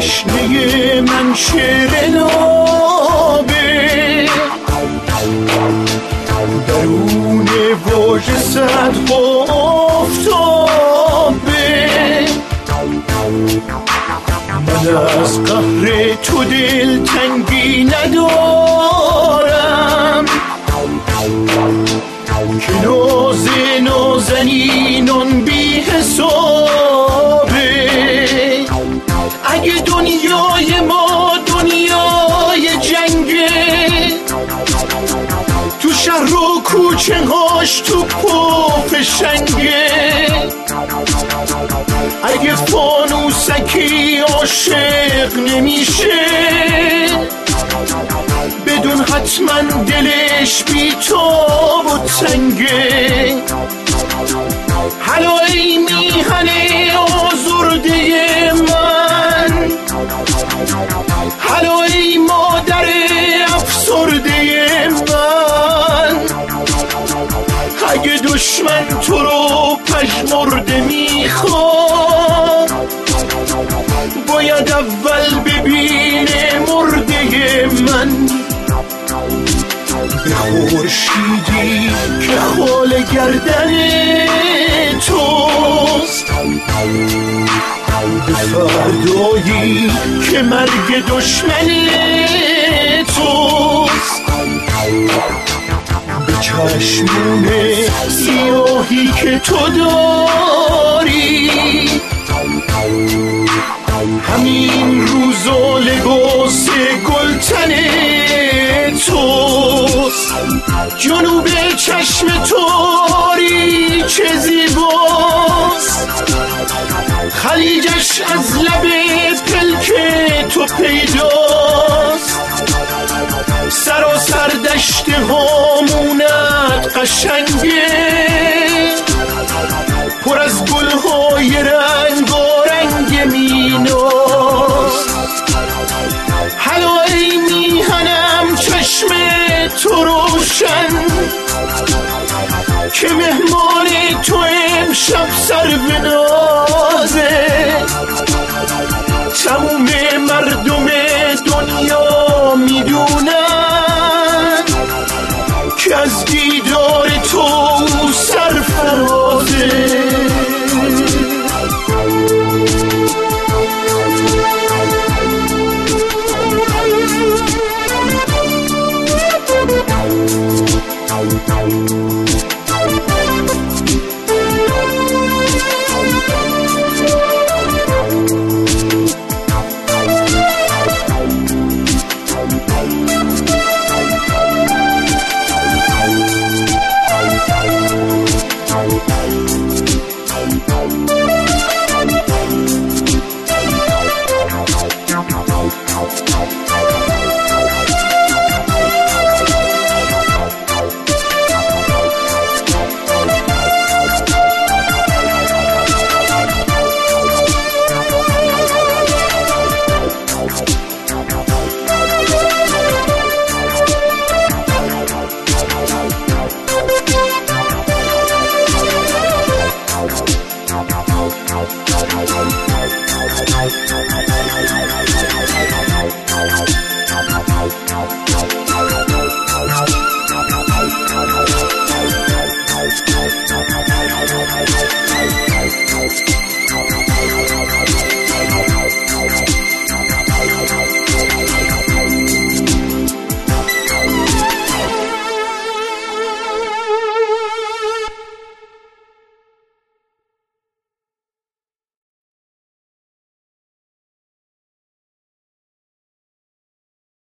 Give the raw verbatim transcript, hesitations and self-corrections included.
تشنه من شعر نابه، درون واژه صد آفتابه. من از قهر تو دلتنگی ندارم که ناز نازنینان بی حسابه. اگه دنیای ما دنیای جنگه، تو شهر و کوچه هاش تو پفشنگه، اگه فانوسکی عاشق نمیشه، بدون حتما دلش بی تاب و تنگه. حالا ای میهن آزرده من، حالا ای مادر افسرده من، اگه دشمن تو رو پژمرده میخواد، باید اول ببینه مرده من. به خورشیدی که خال گردن توست، به فردایی که مرگ دشمن توست، به چشمون سیاهی که تو داری، همین روز و لباس گلتن توست. جنوب چشم توری چه زیباست، خلیجش از لب پلک تو پیداست. سراسر دشت هامونت قشنگه، پر از گلهای رنگارنگ میناست. حالا ای میهنم چشم تو روشن، که مهمان تو امشب سر به نازه. تموم مردم دنیا میدونن که از دی